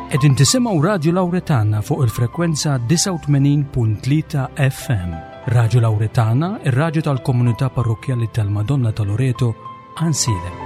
Qegħdin tisimgħu Radju Lawretana fuq il-frekwenza 89.3 FM. Radju Lawretana, ir-radju tal-Komunità Parrokjali tal-Madonna ta' Loreto, Ansilem.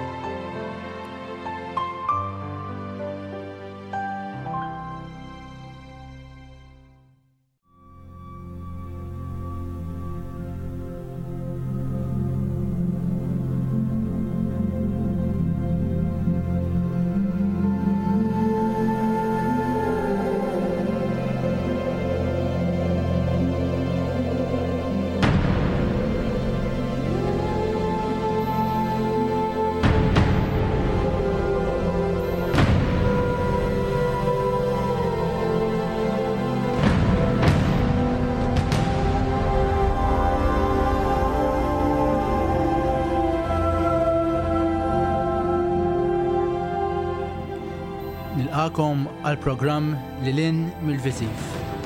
Nilqakom għal-programm Lilin mill-Viżiv.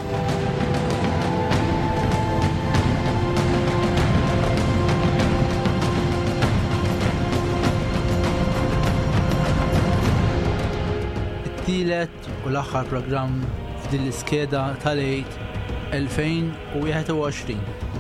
It-tielet u l-aħħar programm f'din l-iskeda tal-għid 2021.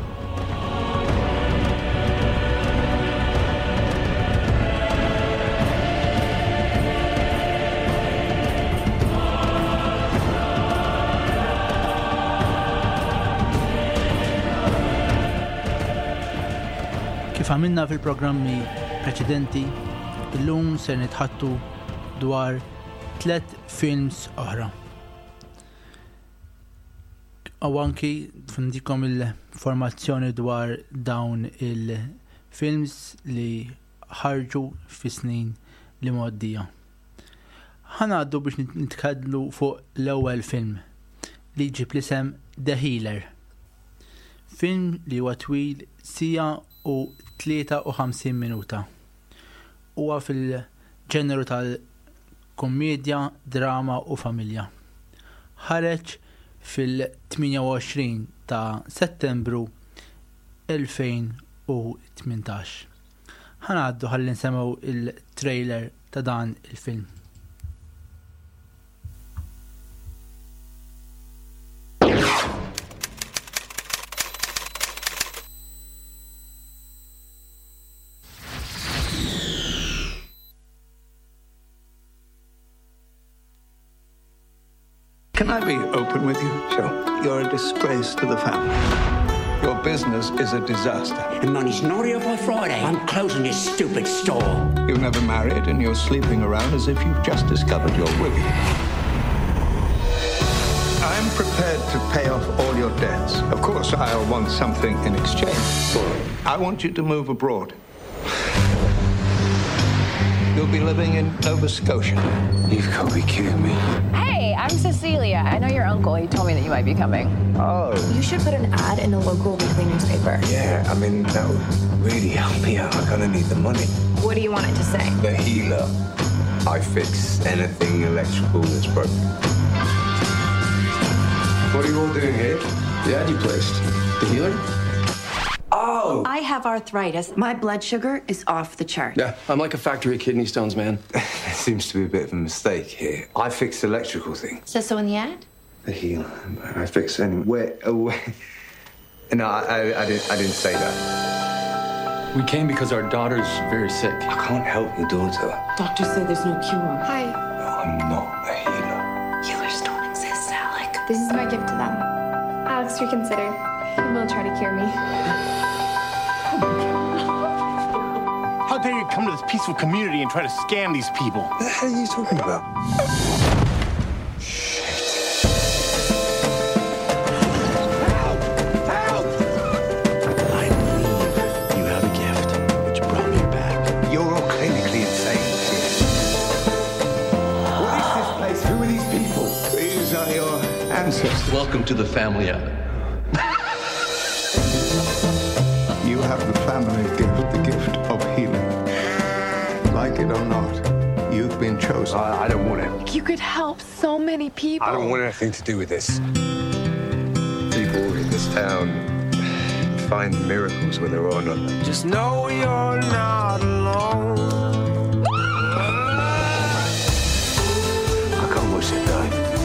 Kif għamilna fil-programmi preċedenti, illum se nitħattu dwar 3 films oħra. U anki fundikom il-formazzjoni dwar dawn il-films li ħarġu fis-snin li moddija. Ħanaddu biex nitkellmu fuq l-ewwel film li jġib l-isem The Healer. Film li huwa twil sija u 53 minuta. Huwa fil-ġeneru tal-komedja, drama u familja. Ħareġ fil-28 ta' Settembru 2018. Ħanaddu ħalli nsemgħu il-trailer ta' dan il-film. Can I be open with you? Sure. You're a disgrace to the family. Your business is a disaster. The money's not here by Friday. I'm closing this stupid store. You've never married and you're sleeping around as if you've just discovered your wig. I'm prepared to pay off all your debts. Of course, I'll want something in exchange. I want you to move abroad. You'll be living in Nova Scotia. You've got to be kidding me. Hey, I'm Cecilia. I know your uncle. He told me that you might be coming. Oh. You should put an ad in the local weekly newspaper. Yeah, I mean, that would really help me out. I'm gonna need the money. What do you want it to say? The Healer. I fix anything electrical that's broken. What are you all doing here? The ad you placed. The Healer? Oh! I have arthritis. My blood sugar is off the chart. Yeah, I'm like a factory of kidney stones, man. There seems to be a bit of a mistake here. I fix electrical things. Says so in the ad? The Healer. I fix any... Wait. No, I didn't say that. We came because our daughter's very sick. I can't help your daughter. Doctors say there's no cure. Hi. No, I'm not a healer. Healers don't exist, Alec. This is my gift to them. Alex, reconsider. He will try to cure me. How dare you come to this peaceful community and try to scam these people? What the hell are you talking about? Help! Help! I believe you have a gift which brought me back. You're all clinically insane, kid. What is this place? Who are these people? These are your ancestors. Welcome to the family, Adam. You have the family gift, the gift of healing. Like it or not, you've been chosen. I don't want it. You could help so many people. I don't want anything to do with this. People in this town find miracles when there are none. Just know you're not alone. I can't watch it die.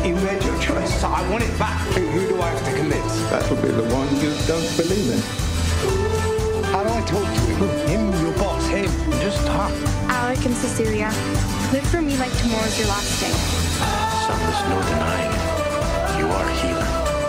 want it back. Who do I have to convince? That'll be the one you don't believe in. How do I talk to him? Him, your boss, him. Just talk. Alec and Cecilia, live for me like tomorrow's your last day. Son, there's no denying it. You are a healer.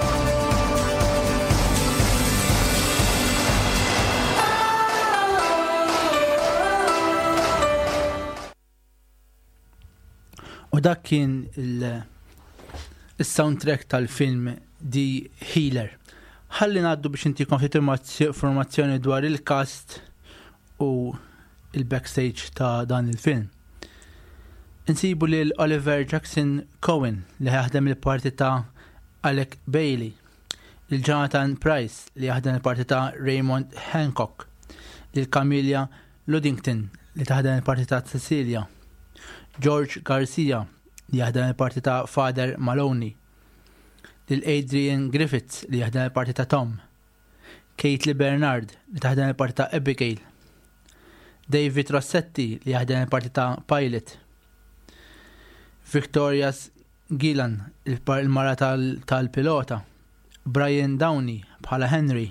U dak kien il-soundtrack tal-film The Healer. Ħalli ngħaddu biex intikom ftit informazzjoni dwar il-cast u il-backstage ta' dan il-film. Insibu lil Oliver Jackson Cohen li jaħdem il-parti ta' Alec Bailey, lil Jonathan Pryce li jaħdem il-parti ta' Raymond Hancock, lil Camilla Luddington li taħdem il-parti ta' Cecilia, George Garcia li jaħdem il-parti ta' Father Maloney, lil Adrian Griffiths li jaħdem il-parti ta' Tom, Caitlin Bernard li taħdem il-parti ta' Abigail, David Rossetti li jaħdem il-parti ta' Pilot, Victoria Gillan il-mara tal-pilota, Brian Downey bħala Henry,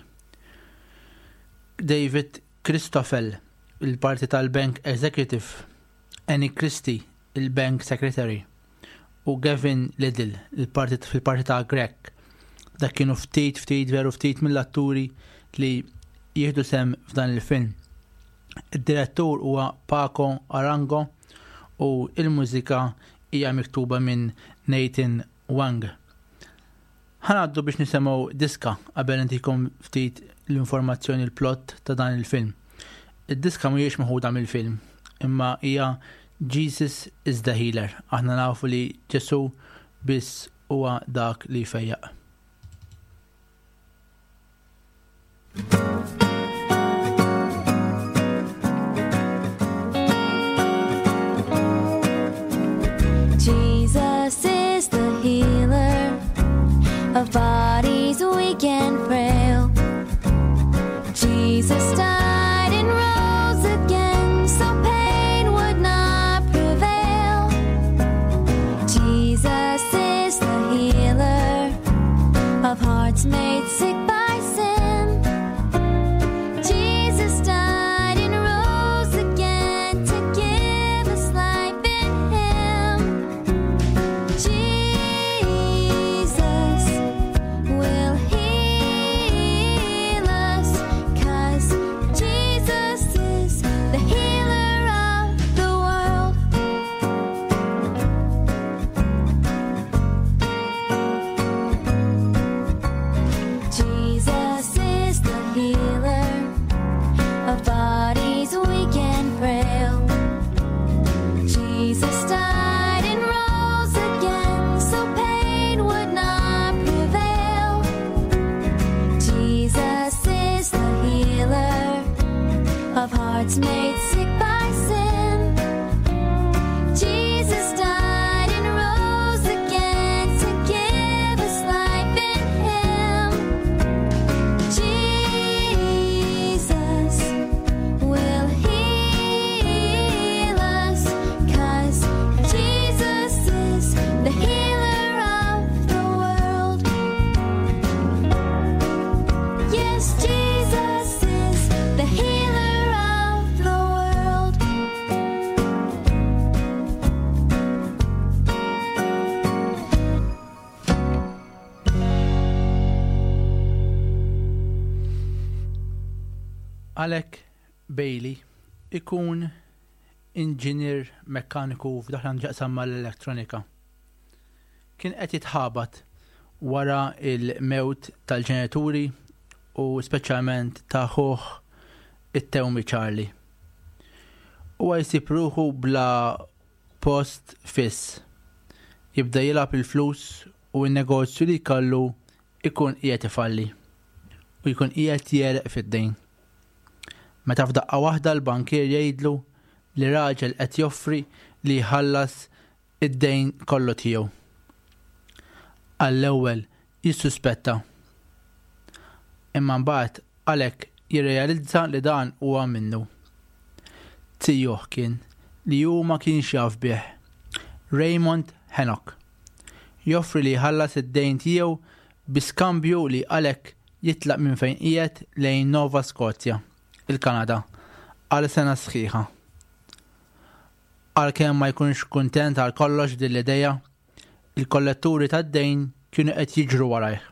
David Christoffel il-parti tal-Bank Executive, Annie Christie il-Bank Secretary u Gavin Liddell fil-parti ta' Greg. Dak kienu ftit veru ftit mill-atturi li jieħdu sem f'dan il-film. Id-direttur huwa Paco Arango u il-mużika hija miktuba minn Nathan Wang. Ħanaddu biex nisemgħu diska qabel intikom ftit l-informazzjoni l-plot ta' dan il-film. Id-diska mhijiex meħuda mill-film, imma hija Jesus is the Healer. Aħna nafu li Ġesu biss huwa dak li fejjaq. Jesus is the healer of bodies weak and frail. Jesus died and rose again so pain would not prevail. Jesus is the healer of hearts made sick by sin. Jesus died and rose again to give us life in Him. Jesus will heal us, 'cause Jesus is the healer of the world. Jesus is the healer of bodies weak and frail. Jesus died and rose again so pain would not prevail. Jesus is the healer of hearts made sick by sin. Jesus died and rose again to give us life in Him. Jesus will heal us, 'cause Jesus is the healer of the world. Yes, Jesus is the healer of the world. Alec Bailey ikun inġinier mekkaniku f'dak li ġaqsam mal-elettronika. Kien qed jitħabat wara il-mewt tal-ġenituri u speċjalment ta' ħuħ it-tewmi Charlie. Huwa jsib ruħu bla post fiss. Jibda jilgħab il-flus u n-negozju li jkollu ikun qiegħed ifalli u jkun qiegħed jereq fid-dejn. Meta f'daqqa waħda l-bankier jgħidlu li raġel qed joffri li jħallas id-dejn kollu tiegħu. Għall-ewwel jissuspetta. Imma mbagħad Alec jirrealizza li dan huwa minnu. Tiegħu kien li hu ma kienx jaf bih. Raymond Hancock. joffri li jħallas id-dejn tiegħu biskambju li Alec jitlaq minn fejn qiegħed lejn Nova Scotia, il-Kanada, għal sena sħiħa. Għalkemm ma jkunx kuntent għal kollox din l-idea, il-kolletturi tad-dejn kienu qed jiġru warajh.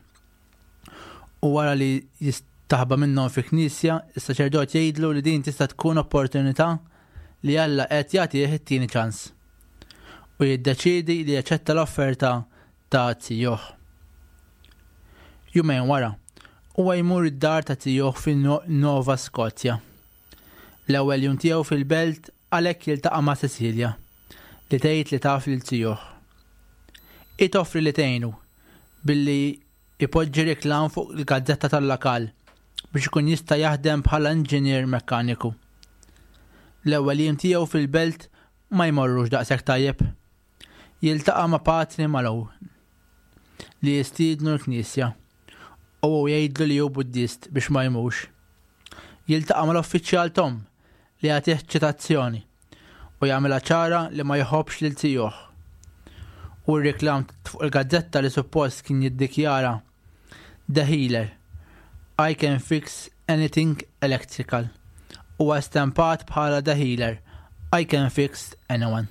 U wara li jistaħba minnhom fi knisja, is-saċerdot jgħidlu li din tista' tkun opportunità li Alla qed jagħtih it-tieni ċans. U jiddeċiedi li jaċċetta l-offerta ta' tijieħ. Jumejn wara, huwa jmur id-dar ta' tijieħ fin-Nova Scotia. L-ewwel jum tiegħu fil-belt Alec jiltaqa' ma' Cecilia li tgħid li taf lil tijieħ. Toffri li tgħinu billi ipoġġi riklam fuq il-gazzetta tal-lokal biex ikun jista' jaħdem bħala inġinier mekkaniku. L-ewwel jum tiegħu fil-belt ma jmorrux daqshekk tajjeb. Jiltaqa' ma' Patri Malone li jistiednu l-Knisja u jgħidlu li hu Buddist biex ma jmux. Jiltaqa' mal-uffiċjal Tom li jagħtih ċitazzjoni u jagħmilha ċara li ma jħobbx lil tijieħ. U r-riklam fuq il-gazzetta li suppost kien jiddikjara The Healer, I can fix anything electrical, huwa stampat bħala The Healer, I can fix anyone.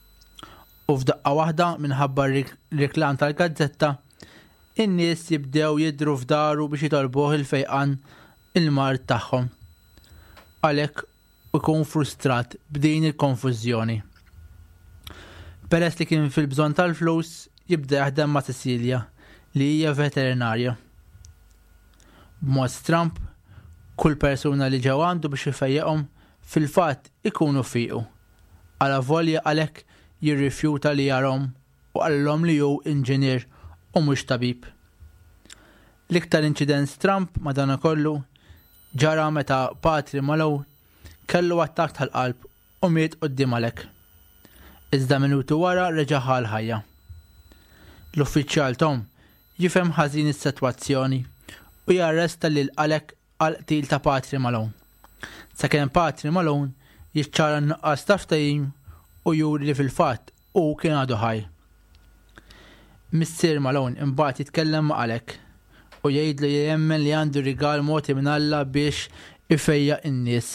U f'daqqa waħda minħabba r-riklam tal-gazzetta, in-nies jibdew jidhru f'daru biex jitolbuh il-fejqan il-mart tagħhom. Alec ikun frustrat b'din il-konfużjoni. Peress li kien fil-bżonn tal-flus, jibda jaħdem ma' Cecilia li hija veterinarja. B'mod stramp, kull persuna li ġew għandu biex ifejjeqhom fil-fatt ikunu fiequ. Għala volja Alec jirrifjuta li jarhom u qallhom li hu inġinier u mhux tabib. L-iktar inċident stramp madankollu ġara meta Patri Malone kellu attakk tal-qalb u miet quddiem Alec. Iżda minutu wara reġa' ħajja. L-uffiċjal Tom jifhem ħażin is-sitwazzjoni u jarresta lil Alec għal qtil ta' Patri Malone. Sakemm Patri Malone jiċċara n-nuqqas ta' ftehim u juri li fil-fatt u kien għadu ħaj. Missier Malone imbagħad jitkellem ma' Alec u jgħidlu li jemmen li għandu rigal moti minn Alla biex ifejjaq in-nies.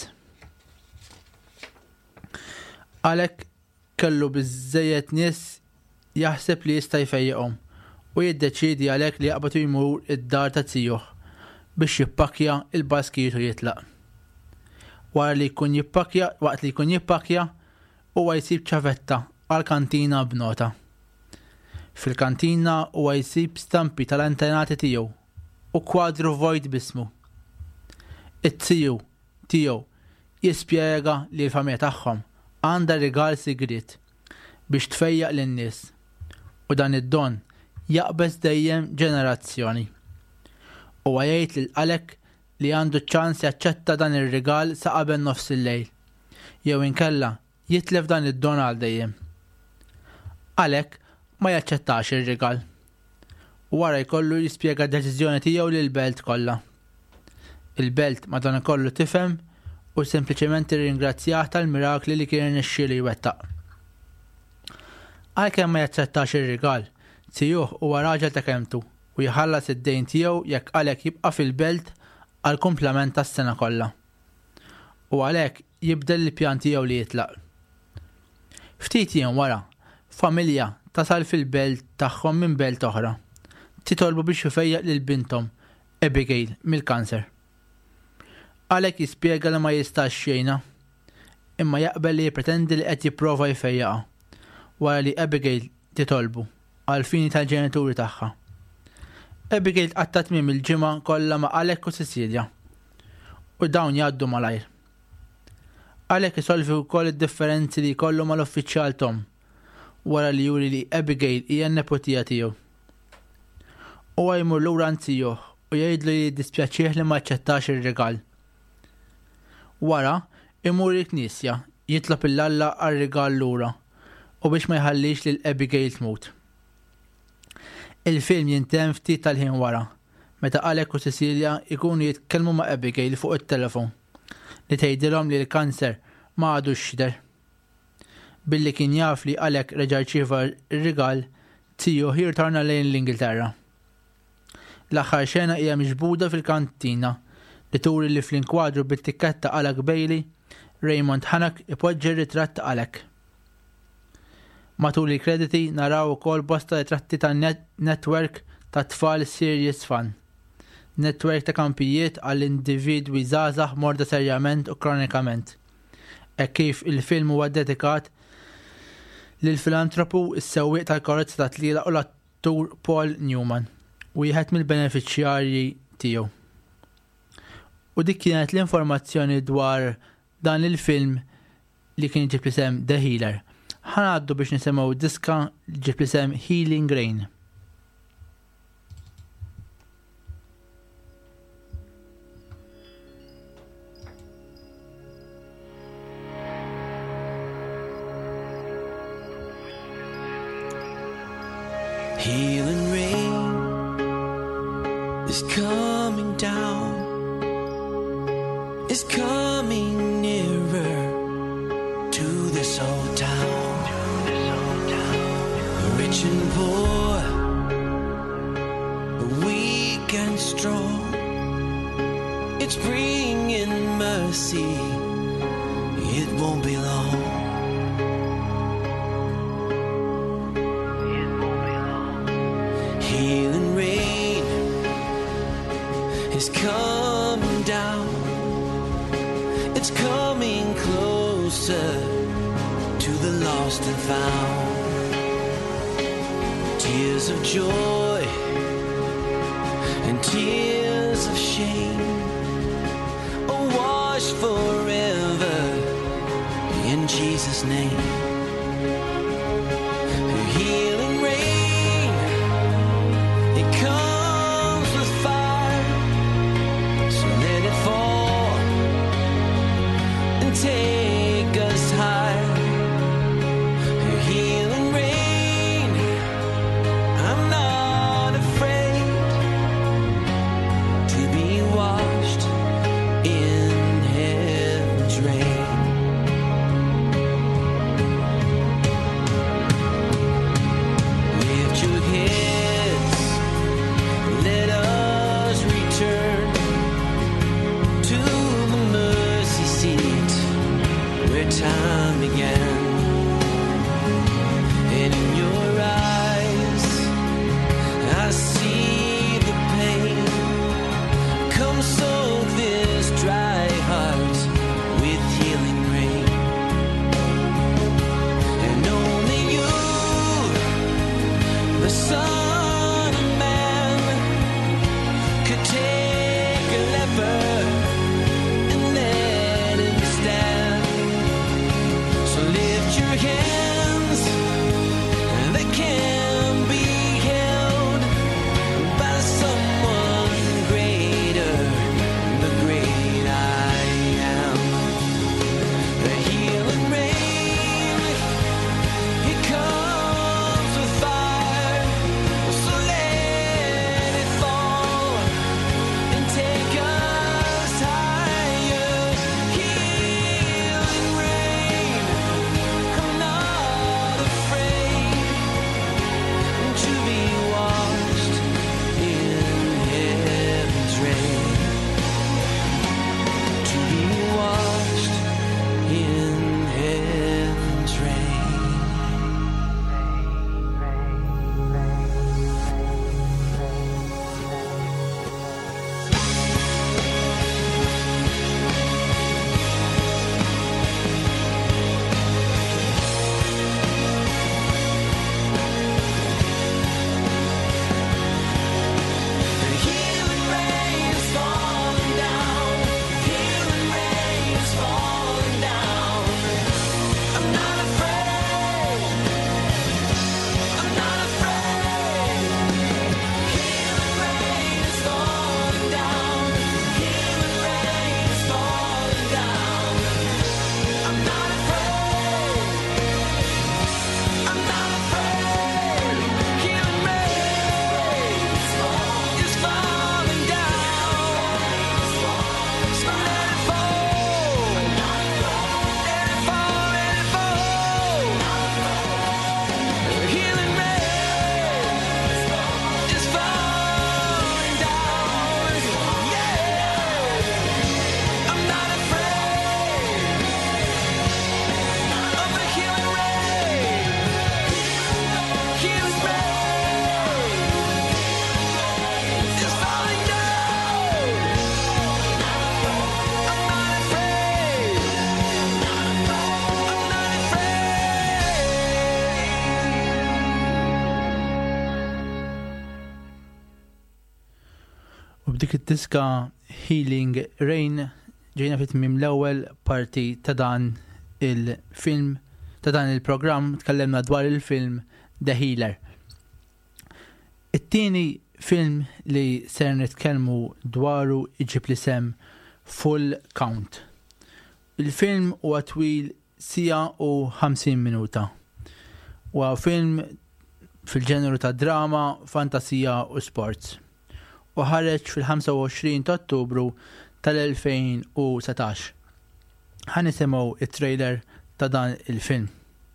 Alec kellu biżżejjed nies jaħseb li jista' jfejjaqhom u jiddeċiedi Alec li jaqbad jmur id-dar ta' tijieħ biex jippakja il-baskiet u jitlaq. Waqt li jkun jippakja huwa jsib ċavetta għall-kantina b'nota. Fil-kantina huwa jsib stampi tal-antenati tiegħu u kwadru vojt bismu. It-tiju tiegħu jispjega li l-familja tagħhom għandha rigal sigriet biex tfejjaq lin-nies u dan id-don jaqbeż dejjem ġenerazzjoni. Huwa jgħid lil Alec li għandu ċans jaċċetta dan ir-rigal sa qabel nofs il-lejl jew inkella jitlef dan id-don għal dejjem. Alec ma jaċċettax ir-rigal. Wara jkollu jispjega d-deċiżjoni tiegħu lill-belt kollha. Il-belt madankollu tifhem u sempliċement irringrazzjah tal-mirakli li kien irnexxielu jwettaq. Għalkemm ma jaċċettax ir-rigal, tijieħ huwa raġel ta' kemmtu u jħallas id-dejn tiegħu jekk Alec jibqa' fil-belt għal kumplament tas-sena kollha. U għalhekk jibdel il-pjan tiegħu li jitlaq. Ftit jiem wara, familja tasal fil-belt tagħhom minn belt oħra. Titolbu biex ifejjaq lil binthom Abigail mill-kanser. Alec jispjega li ma jistax xejna, imma jaqbel li jippretendi li qed jipprova jfejjaqha wara li Abigail titolbu għal fini tal-ġenituri tagħha. Abigail qattat tmiem il-ġimgħa kollha ma' Alec u Cecilia u dawn jgħaddu malajr. Alec isolvi wkoll id-differenzi li jkollu mal-uffiċjal Tom wara li juri li Abigail hija n-nepotija tiegħu. Huwa jmur lura għand tijieħ u jgħidlu li jiddispjaċih li ma aċċettax ir-rigal. Wara imur il-Knisja jitlob il-Alla għar-rigal lura u biex ma jħallix lil Abigail tmut. Il-film jintemm ftit tal-ħin wara meta Alec u Cecilia jkunu jitkellmu ma' Abigail fuq it-telefon li tgħidilhom li l-kanser ma għadux xidher. Billi kien jaf li Alec reġa' rċieva r-rigal, Tio jirtorna lejn l-Ingilterra. L-aħħar xena hija miġbuda fil-kantina li turi li fl-inkwadru bit-tikketta Alec Bailey, Raymond Hannock ipoġġi r-ritratt ta' Alec. Matul il-krediti naraw ukoll bosta ritratti ta' netwerk ta' tfal Serious Fun. Netwerk ta' kampijiet għall-individwi żgħażagħ morda serjament u kronikament. Kif il-film huwa dedikat lill-filantropu is-sewwieq tal-karozza ta' tliela u l-attur Paul Newman, wieħed mill-benefiċjarji tiegħu. U dik kienet l-informazzjoni dwar dan il-film li kien ġib l-isem The Healer. Ħanaddu biex nisimgħu diska ġib l-isem Healing Rain. Healing rain is coming down, is coming nearer to this old town. Rich and poor, weak and strong, it's bringing mercy, it won't be long. Healing rain is coming down, it's coming closer to the lost and found. Tears of joy and tears of shame are washed forever in Jesus' name. Healing rain, it comes with fire, so let it fall and take us higher. Healing rain, I'm not afraid to be washed in heaven's rain. Lift your heads, let us return to the mercy seat where time began. And in your eyes I see the pain. Come soak this dry heart with healing rain. And only you, the Son of Man, could take a leper and let him stand. So lift your hands, they can be held by someone greater, the great I am. The healing rain, it comes with fire, so let it fall and take us higher. Healing rain, I'm not b'dik id-diska Healing Rain ġejna fit-tmiem l-ewwel parti ta' dan il-film ta' dan il-programm tkellemna dwar il-film The Healer. It-tieni film li ser nitkellmu dwaru iġib li sem Full Count. Il-film huwa twil sija u 50 minuta. Huwa film fil-ġeneru ta' drama, fantasija u sports. U ħareġ fil-25 ta' Ottubru tal-2017. Ħa nisimgħu it-trailer ta' dan il-film.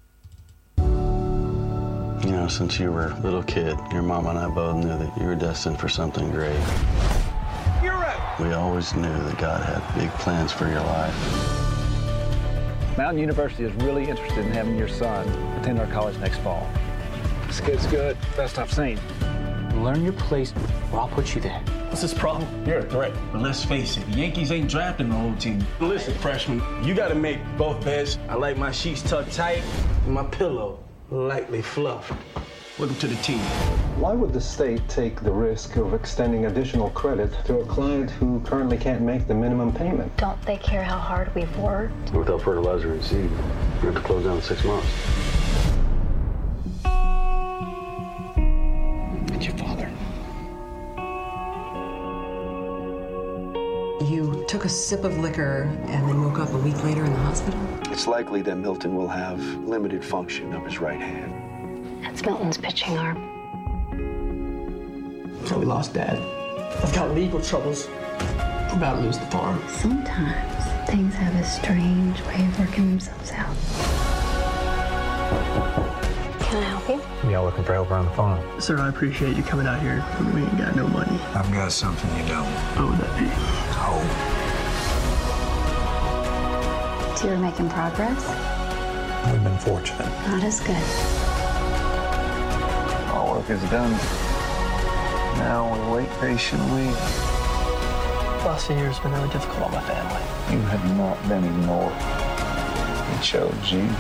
You know, since you were a little kid, your mom and I both knew that you were destined for something great. You're right. We always knew that God had big plans for your life. Mountain University is really interested in having your son attend our college next fall. This kid's good. Best I've seen. Learn your place, or I'll put you there. What's this problem? You're a threat. But let's face it, the Yankees ain't drafting the whole team. Listen, freshman, you gotta make both beds. I like my sheets tucked tight and my pillow lightly fluffed. Welcome to the team. Why would the state take the risk of extending additional credit to a client who currently can't make the minimum payment? Don't they care how hard we've worked? Without fertilizer and seed, we have to close down in 6 months. It's your father. You took a sip of liquor and then woke up a week later in the hospital? It's likely that Milton will have limited function of his right hand. That's Milton's pitching arm. So we lost Dad. I've got legal troubles. We're about to lose the farm. Sometimes things have a strange way of working themselves out. Can I help you? Y'all looking for help around the farm? Sir, I appreciate you coming out here. We ain't got no money. I've got something you don't. What would that be? Hope. So you're making progress? We've been fortunate. Not as good. Our work is done. Now we wait patiently. The last few years have been really difficult on my family. You have not been ignored. We chose you.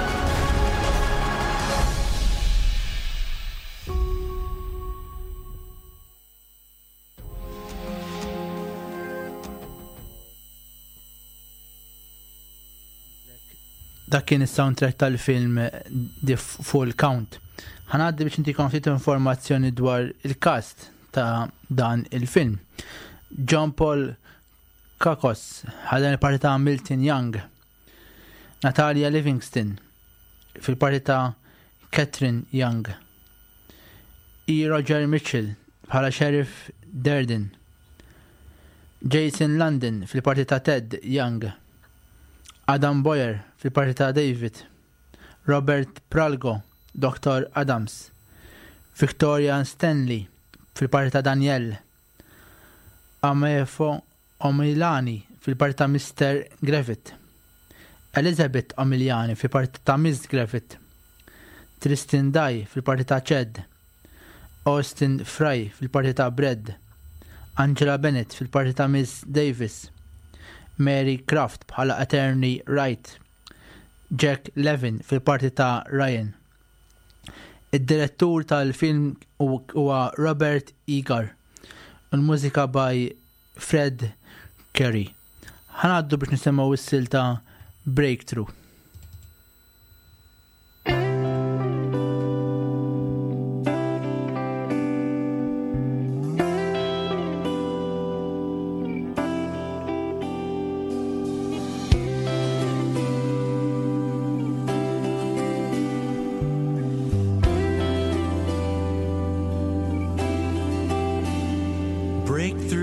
Dak kien is-soundtrack tal-film The Full Count. Ħanaddi biex intikom ftit informazzjoni dwar il-cast ta' dan il-film. John Paul Kakos ħadan il-parti ta' Milton Young. Natalia Livingston fil-parti ta' Catherine Young. E. Roger Mitchell bħala Sheriff Durden. Jason London fil-parti ta' Ted Young. Adam Boyer fil-parti ta' David. Robert Pralgo, Dr. Adams. Victoria Stanley fil-parti ta' Danielle. Amefo Omilani fil-parti ta' Mr. Griffith. Elizabeth Omiliani fil-parti ta' Miss Griffith. Tristan Dye fil-parti ta' Ched. Austin Fry fil-parti ta' Brad. Angela Bennett fil-parti ta' Miss Davis. Mary Croft bħala Attorney Wright. Jack Levin fil-parti ta' Ryan. Id-direttur tal-film huwa Robert Eagar. Il-mużika by Fred Curry. Ħanaddu biex nisimgħu is-silta Breakthrough.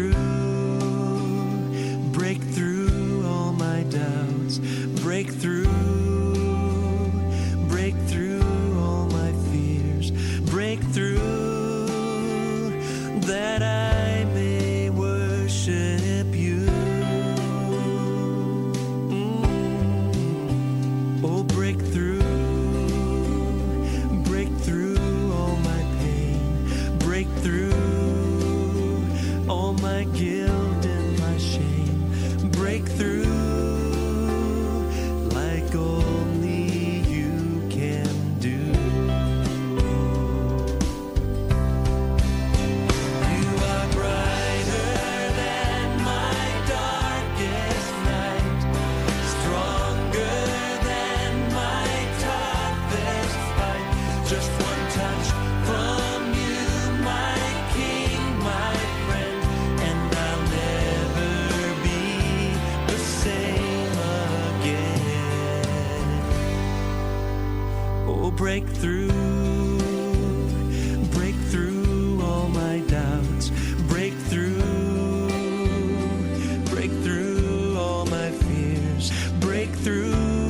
Break through all my doubts, break through Just one touch from you, my king, my friend, and I'll never be the same again. Oh, break through all my doubts, break through all my fears, break through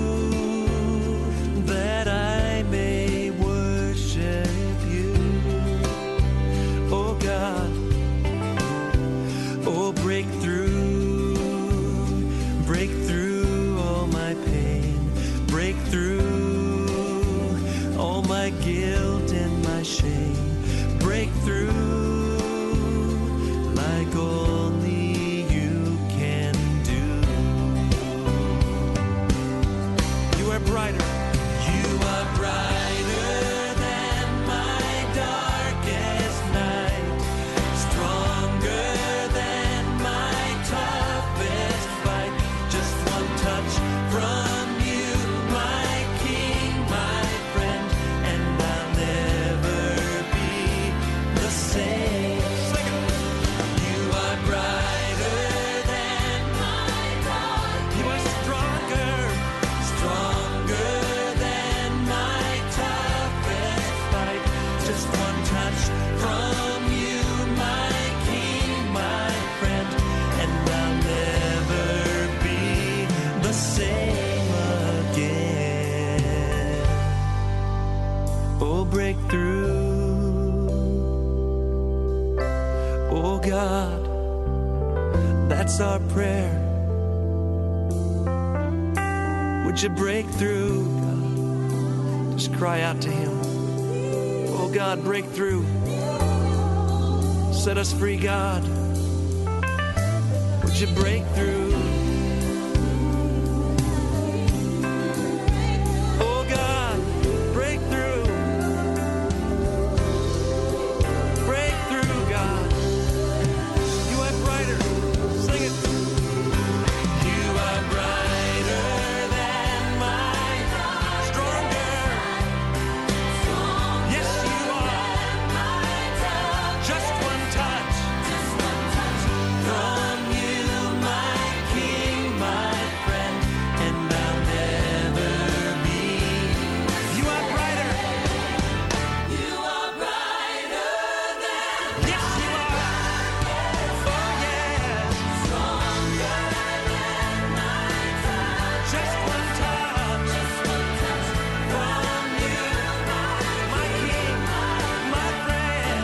that I may worship you. Oh God, oh break through all my pain, break through all my guilt and my shame, break through like only you can do. You are brighter. You are brighter than my darkest night, stronger than my toughest fight. Just one touch from you, my king, my friend, and I'll never be the same. You are brighter than my dark. You are stronger than my toughest fight. Just one touch from you, my king, my friend, and I'll never be the same again. Oh, break through. Oh God, that's our prayer. Would you break through, God? Just cry out to him. Oh God, break through. Set us free, God. Would you break through? Oh God, break through. Break through, God. You are brighter. Sing it. You are brighter than my stronger. Yes, you are. Just one touch from you, my king, my friend, and I'll never be. You are brighter. You are brighter than. Yes, you are. Oh yeah. Stronger than my touch. Just one touch. From you, my king, my friend.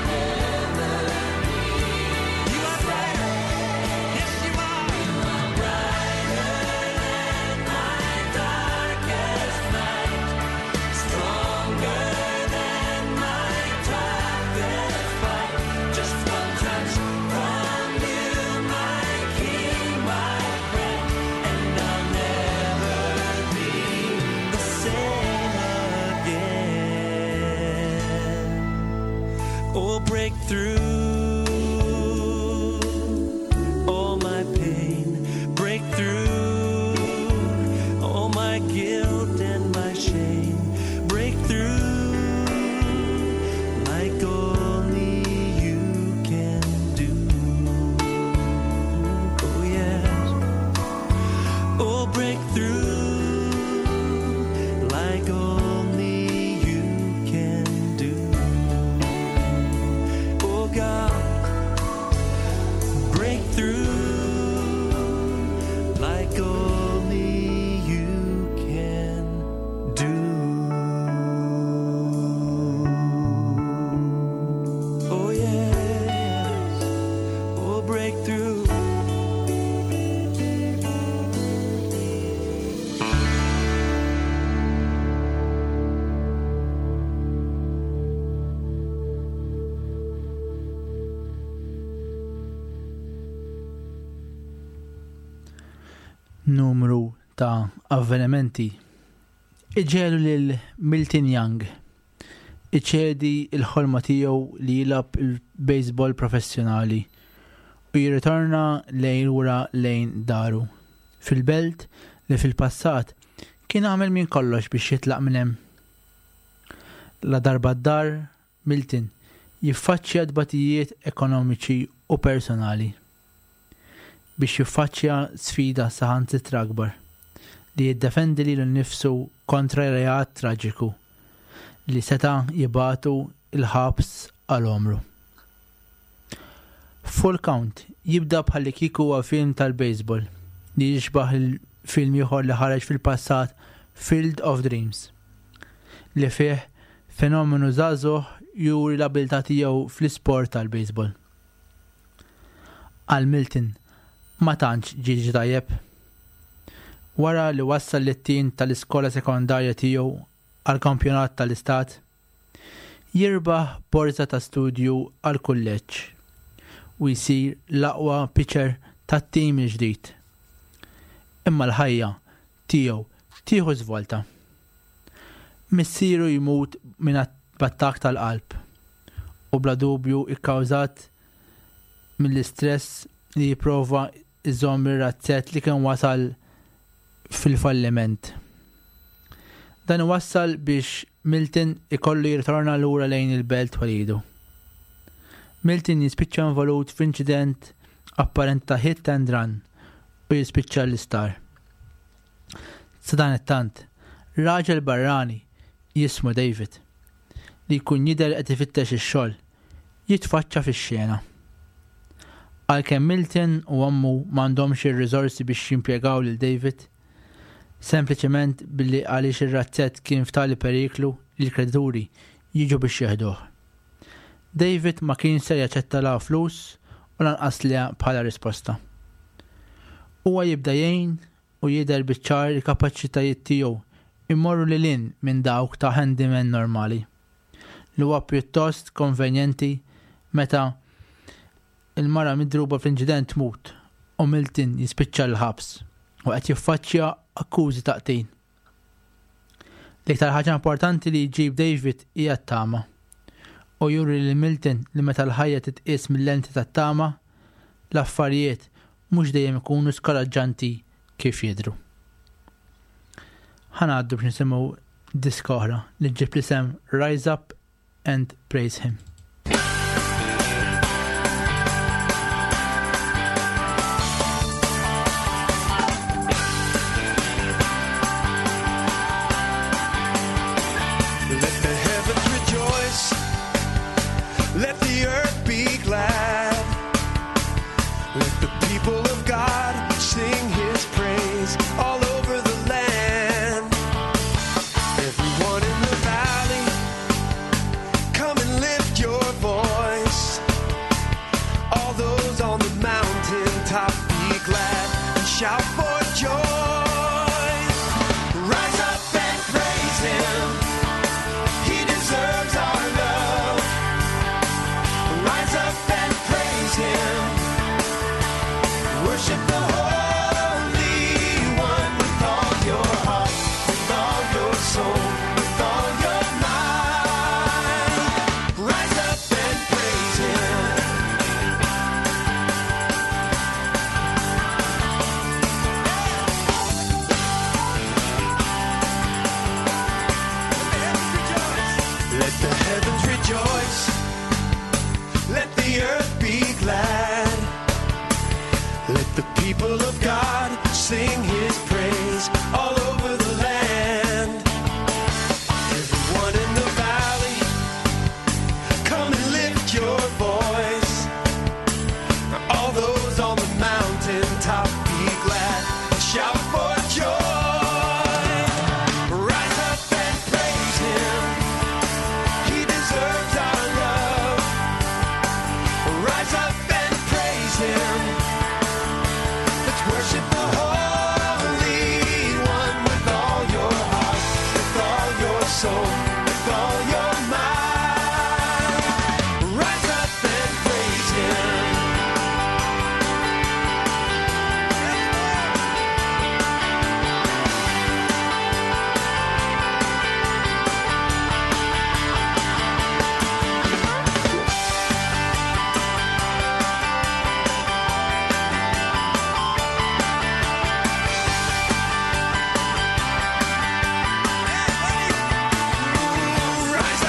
You are brighter. Yes, you are. You are brighter than my darkest night. Stronger than my toughest fight. Just one touch from you, my king, my friend, and I'll never be the same again. Oh, break through all my pain, break through all my guilt and my shame, break through like only you can do. Oh yes. Oh, break through like only you can do. Oh God, break through like only you can do. Oh yes, oh break through. Numru ta' avvenimenti iġġelu lil Milton Young iċedi il-ħolma tiegħu li jilab il-baseball professjonali u jirritorna lejn wara lejn daru fil-belt li fil-passat kien għamel minn kollox biex jitlaq minn hemm. La darba d-dar Milton jiffaċċja dbatijiet ekonomiċi u personali biex jiffaċċja sfida saħansitra akbar li jiddefendi lilu nnifsu kontra reat traġiku li seta' jibatu il-ħabs għal-omru. Full Count jibda bħalli kieku huwa film tal-baseball li jixbaħ il-film ieħor li ħareġ fil-passat Field of Dreams li fih fenomenu żagħżugħ juri l-abilità tiegħu fl-isport tal-baseball. Għal Milton ma tantx ġiġi tajjeb. Wara li wassal lit-tim tal-iskola sekondarja tiegħu għal kampjonat tal-istat, jirbaħ borza ta' studju għal kulleġġ u jsir l-aqwa pitcher tat-tim il-ġdid. Imma l-ħajja tiegħu tieħu żvolta. Missieru jmut minn attakk tal-qalb u bla dubju ikkawżat mill-istress li jipprova iżomm ir-razzett li kien wasal fil-falliment. Dan wassal biex Milton ikollu jirtorna lura lejn il-belt walidu. Milton jispiċċa involut f'inċident apparent ta' hit and run u jispiċċa l-istar. Sadan it-tant, raġel barrani jismu David li jkun jidher qed ifittex ix-xogħol jitfaċċa fix-xena. Għalkemm Milton u ammu m'għandhomx ir-riżorsi biex jimpjegaw lil David, sempliċement billi għaliex ir-razzett kien f'tali periklu li l-kredituri jiġu biex jeħduh. David ma kien se jaċċetta la flus u lanqas liha bħala risposta. Huwa jibda jgħin u jidher biċ-ċar il-kapaċitajiet tiegħu immorru lil minn dawk ta' handyman normali li huwa pjuttost konvenjenti meta il-mara midruba fl-inċident tmut u Milton jispiċċa l-ħabs u qed jiffaċċja akkużi ta' qtil. L-iktar ħaġa importanti li jġib David hija t-tama u juri lil Milton li meta l-ħajja titqies mill-lenti tat-tama l-affarijiet mhux dejjem ikunu skoraġġanti kif jidhru. Ħanaddu biex nisimgħu disk oħra li ġib l-isem Rise Up and Praise Him. Shout for joy. Rise up and praise Him. He deserves our love. Rise up and praise Him. Worship the Holy One with all your heart, with all your soul, with all your mind. Rise up and praise Him. Let the earth be glad. Let the people of God sing His praise all over the land. Everyone in the valley, come and lift your voice. All those on the mountain top, be glad. Shout for joy. Rise up and praise Him. He deserves our love. Rise up and praise Him. Let's worship the Holy One with all your heart, with all your soul, with all your mind. Rise up and praise Him. Rise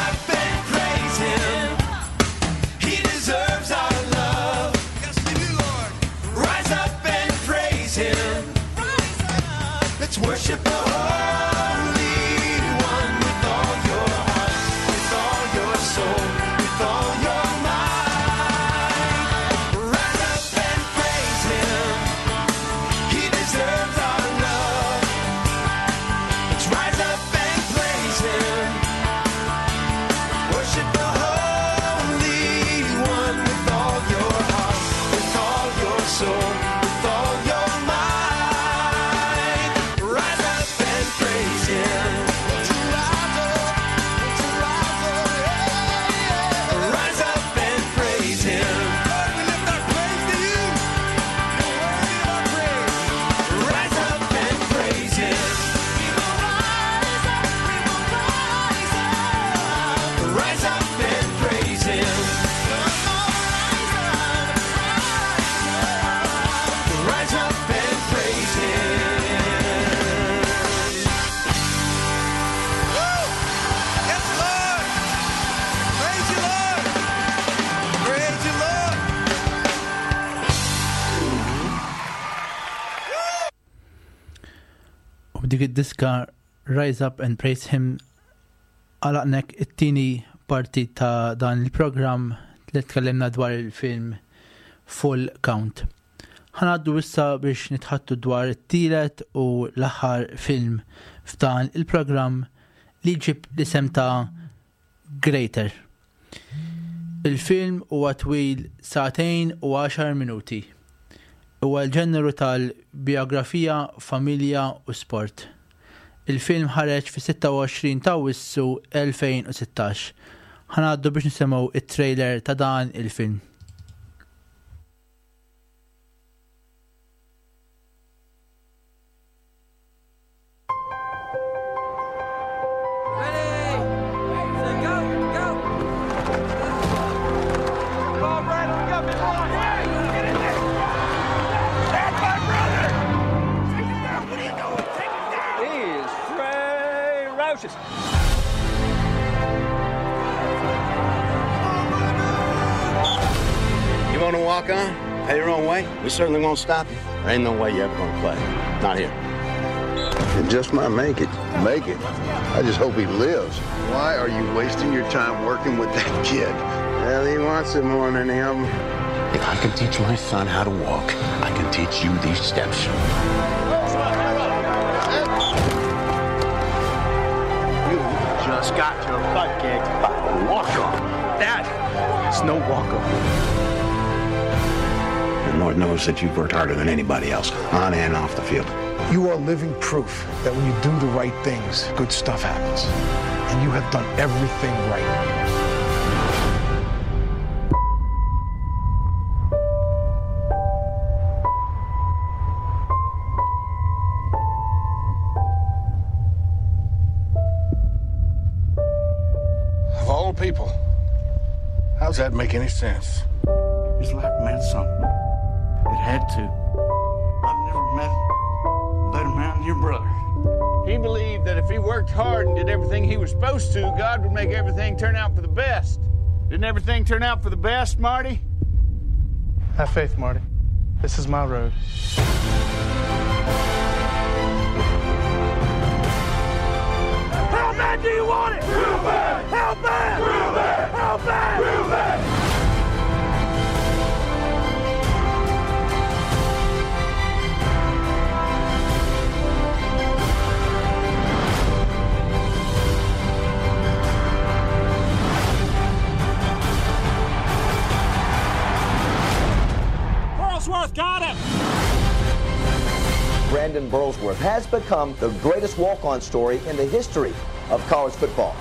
dik id-diska Rise Up and Praise Him għalaqnek it-tieni parti ta' dan il-programm li tkellimna dwar il-film Full Count. Ħanaddu issa biex nitħattu dwar it-tielet u l-aħħar film f'dan il-programm li ġib l-isem ta' Greater. Il-film huwa twil 2 u 10 minuti. Huwa l-ġeneru tal-biografija, familja u sport. Il-film ħareġ fi 26 ta' Awwissu 2016. Ħanaddu biex nisimgħu it-trailer ta' dan il-film. You want to walk on? Pay your own way? We certainly won't stop you. There ain't no way you're ever going to play. Not here. It just might make it. Make it? I just hope he lives. Why are you wasting your time working with that kid? Well, he wants it more than him. If I can teach my son how to walk, I can teach you these steps. You just got your butt kicked by a walk-on. That is no walk-on. And Lord knows that you've worked harder than anybody else, on and off the field. You are living proof that when you do the right things, good stuff happens. And you have done everything right. Of all people, how's that make any sense? His life meant something. It had to. I've never met a better man than your brother. He believed that if he worked hard and did everything he was supposed to, God would make everything turn out for the best. Didn't everything turn out for the best, Marty? Have faith, Marty. This is my road. How bad do you want it? Real bad! How bad? Real bad! How bad? Real bad! Burlsworth got him! Brandon Burlsworth has become the greatest walk-on story in the history of college football.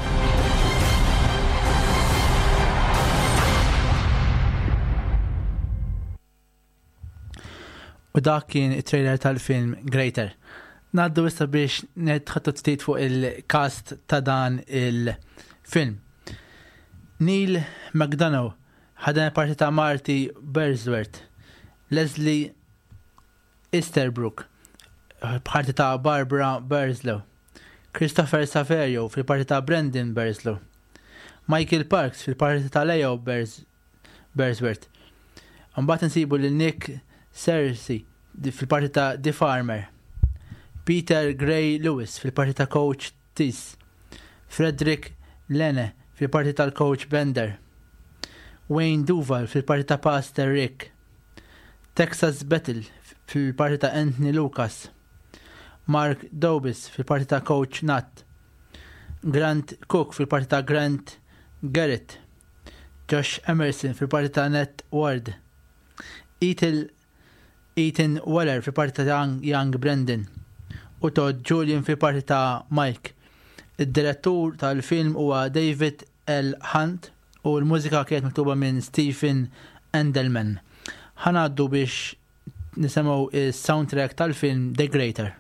U dak kien it-trailer tal-film Greater. Naddu issa biex netħattu ftit fuq il-cast ta' dan il-film. Neil McDonough ħadem parti ta' Marty Burlsworth, Leslie Easterbrook parti ta' Barbara Burslow, Christopher Saverio fil-parti ta' Brendan Burslow, Michael Parks fil-parti ta' Leo Bursworth. Mbagħad insibu lil Nick Searcy fil-parti ta' The Farmer, Peter Gray Lewis fil-parti ta' Coach Tiss, Frederick Lene fil-parti tal-Coach Bender, Wayne Duval fil-parti ta' Pastor Rick, Texas Battle fil-parti ta' Anthony Lucas, Mark Dobis fil-parti ta' Coach Nat, Grant Cook fil-parti ta' Grant Garrett, Josh Emerson fil-parti ta' Ned Ward, Ethan Weller fil-parti ta' Young Brendan u Todd Julian fil-parti ta' Mike. Id-direttur tal-film huwa David L. Hunt u l-mużika kienet maktuba minn Stephen Endelman. Ħanaddu biex nisimgħu is-soundtrack tal-film The Greater.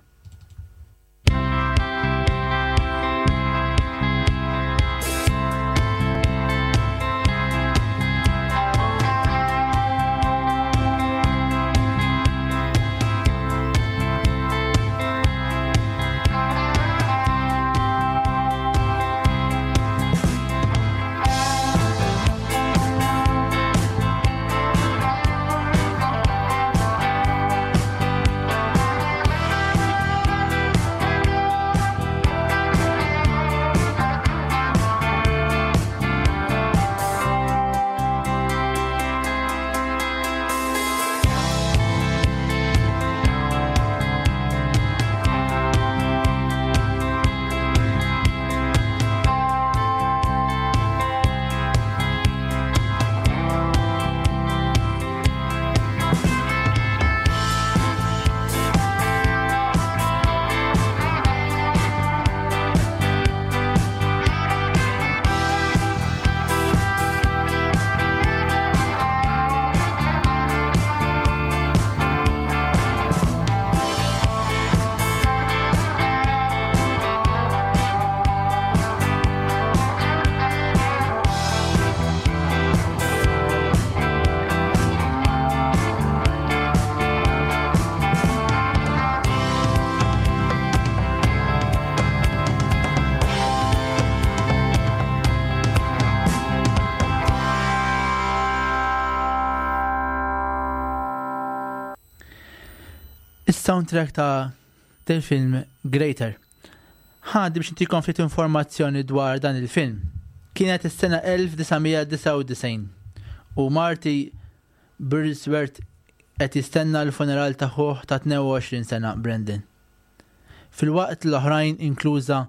Is-soundtrack ta' del film Greater. Ħadi biex intikom ftit informazzjoni dwar dan il-film. Kienet is-sena 1999 u Marty Bursworth qed jistenna l-funeral ta' ħuh ta' 22 sena Brendan. Fil-waqt l-oħrajn inkluża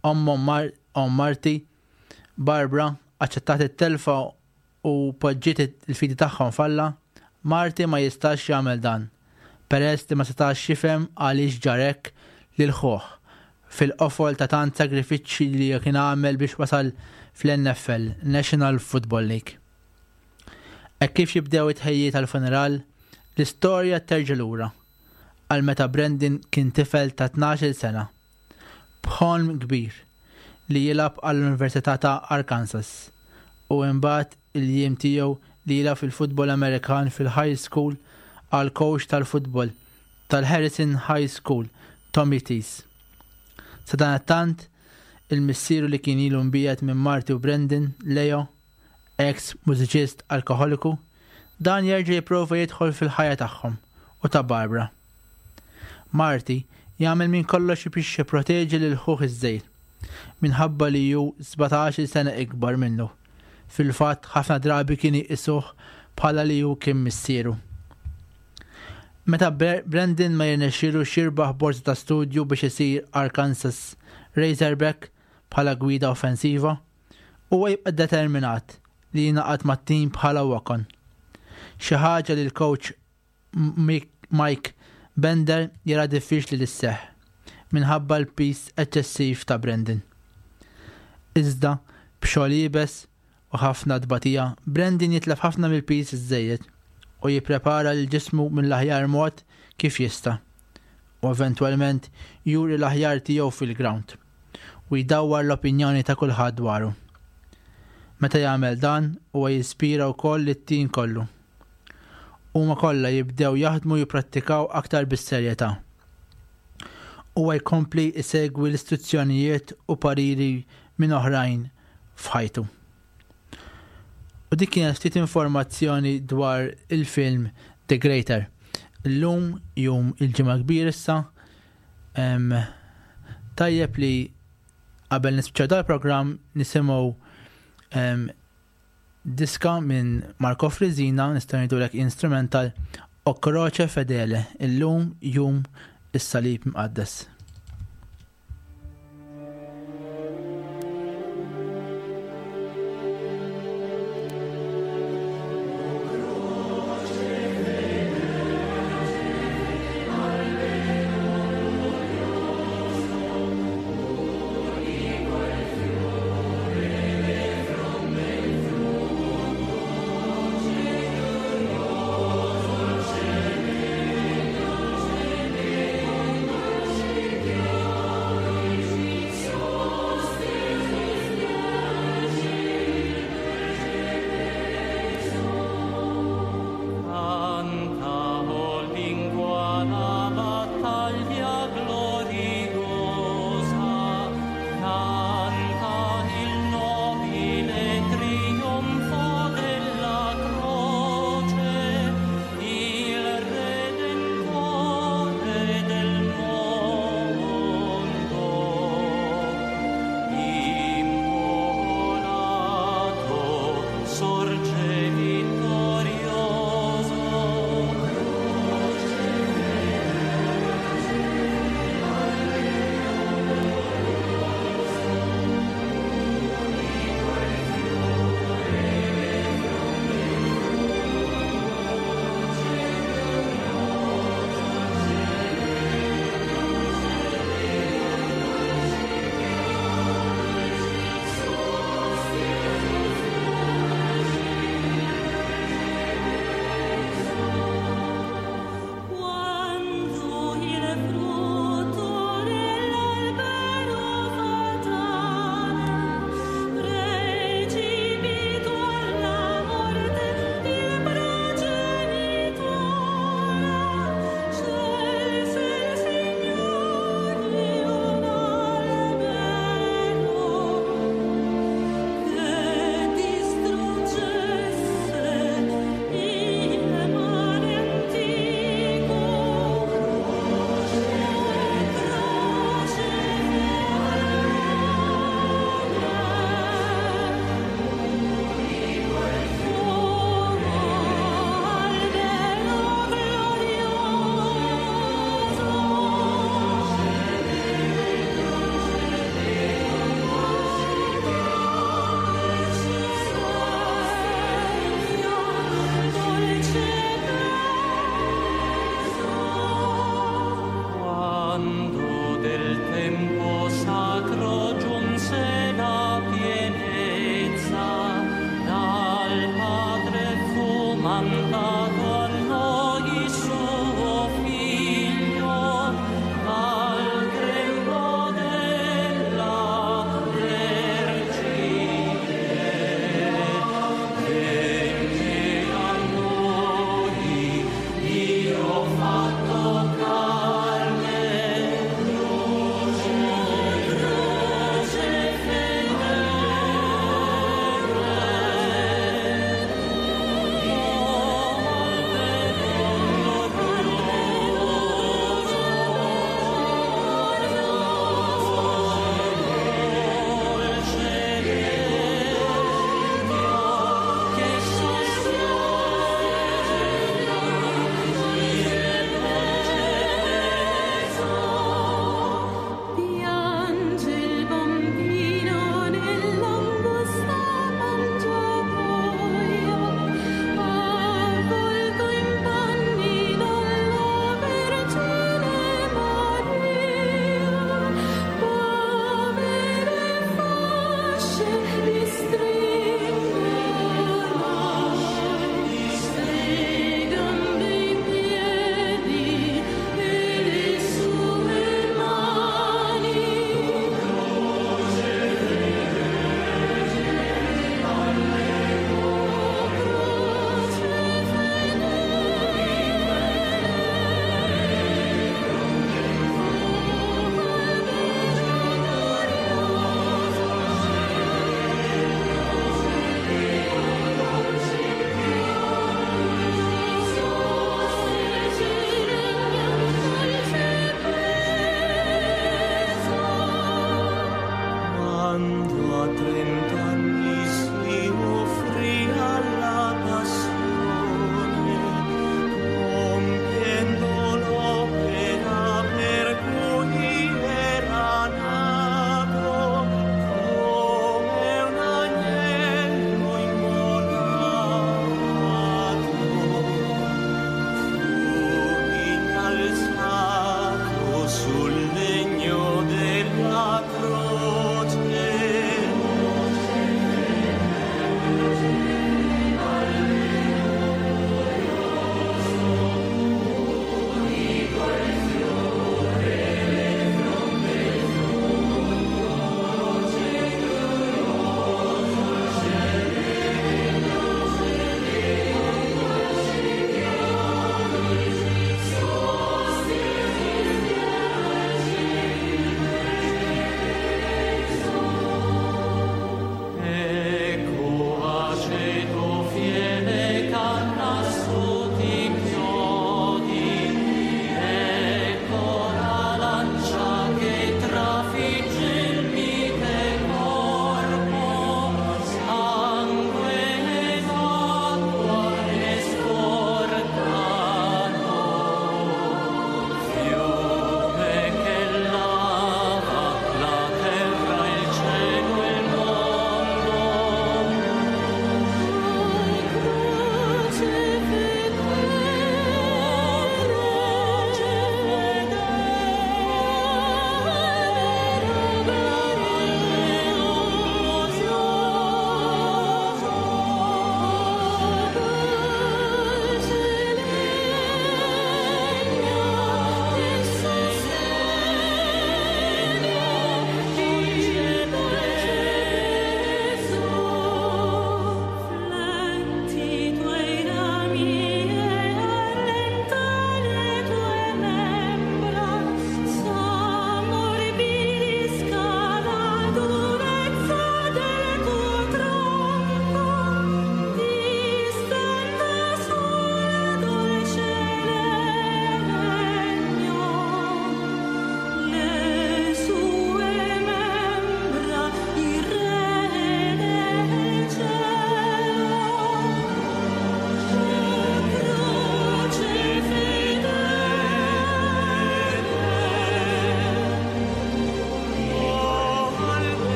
Marty, Barbara, aċċettat it-telfa u poġġiet il-fidi tagħhom falla, Marty ma jistax jagħmel dan. Peress li ma setax jifhem għaliex ġarek lil ħuh fil-qofol ta' tant sagrifiċċji li kien għamel biex wasal fl-NFL, National Football League. Hekk kif jibdew it-ħejjiet tal-funeral, l-istorja terġa' lura għal meta Brendan kien tifel ta' 12 sena, b'ħolm kbir li jilab għall-Università ta' Arkansas u imbagħad il-jiem tiegħu li jilab fil-futbol Amerikan fil-high school għal coach tal-futbol tal-Harrison High School, Tommy Tees. Sadanattant, il-missieru li kien ilu mbiegħed minn Marty u Brendan, Leo, ex-mużiċist alkoholiku, dan jerġa' jipprova jidħol fil-ħajja tagħhom u ta' Barbara. Marty jagħmel minn kollox biex jipproteġi lil ħuh iż-żgħir minħabba li hu 17 sena ikbar minnu. Fil-fatt ħafna drabi kien iqisuh bħala li hu kien missieru. Meta Brendan ma jirnexxielu xirbaħ borza ta' studju biex isir Arkansas Razorback bħala gwida offensiva, huwa jibqa' determinat li jingħaqad mat-tim bħala wakon. Xi ħaġa li l-coach Mike Bender jara diffiċli li sseħħ minħabba l-pis eċċessiv ta' Brendan. Iżda b'xogħol jibes u ħafna dbatija, Brendan jitlef ħafna mill-pis iż-żejjed u jipprepara l-ġismu mill-aħjar mod kif jista' u eventwalment juri l-aħjar tiegħu fil-ground u jdawwar l-opinjoni ta' kulħadd dwaru. Meta jagħmel dan huwa jispira wkoll lit-tim kollu. Huma kollha jibdew jaħdmu jipprattikaw aktar bis-serjetà. Huwa jkompli jsegwi l-istruzzjonijiet u pariri minn oħrajn f'ħajtu. U dik kienet ftit informazzjoni dwar il-film The Greater. Illum jum il-ġimgħa kbir issa. Tajjeb li qabel nispiċċaw dal-programm nisimgħu diska minn Marco Frizzina, nistgħu ngħidulek instrumental O Croce Fedele. Illum jum is-salib mqaddes. Croce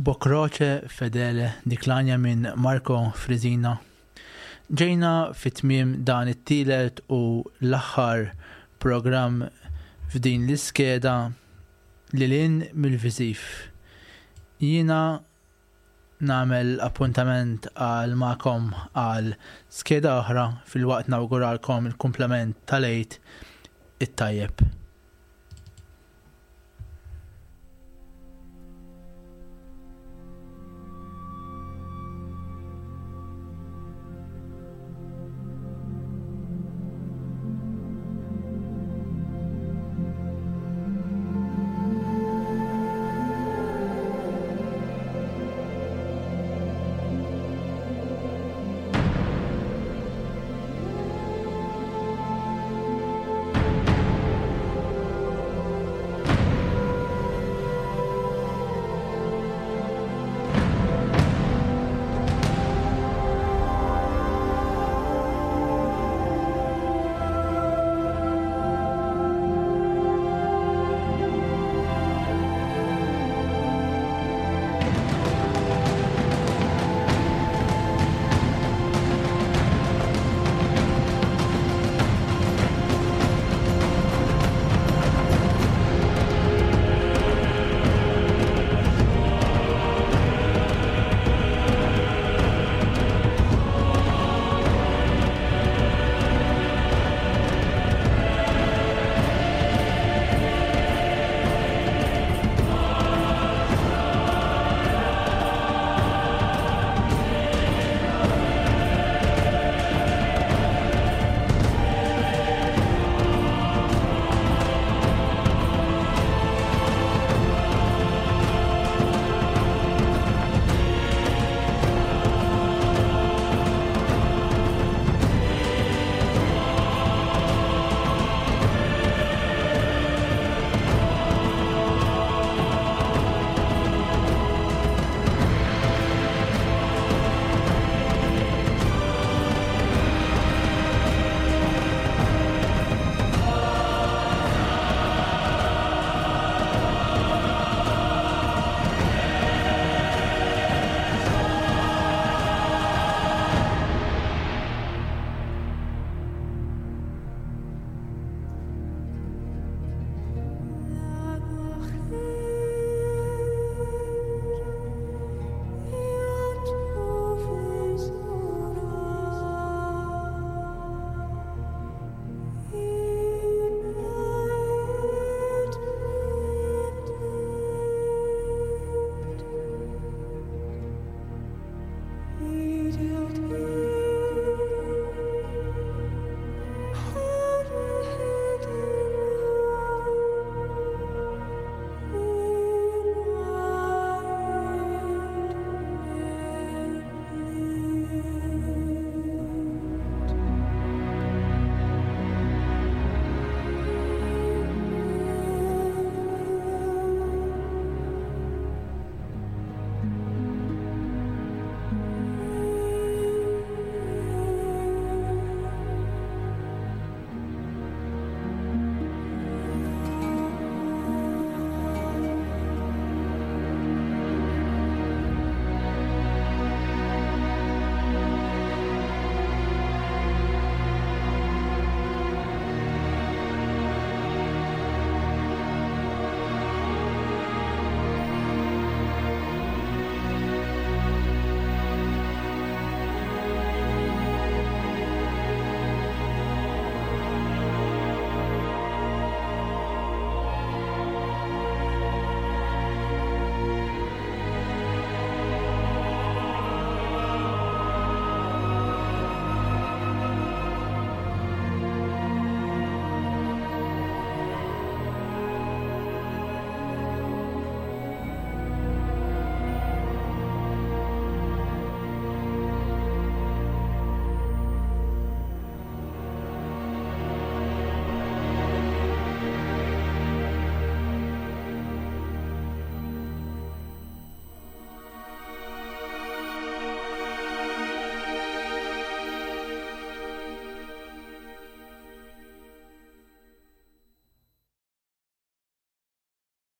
Bokroce Fedele diklanja minn Marco Frizina. Ġejna fit-tmiem dan it-tielet u l-aħħar programm f'din l-iskeda lilin mill-viżiv. Jiena nagħmel appuntament għal magħkom għal skeda oħra fil-waqt nawguralkom il-kumplament tal-għid it-tajjeb.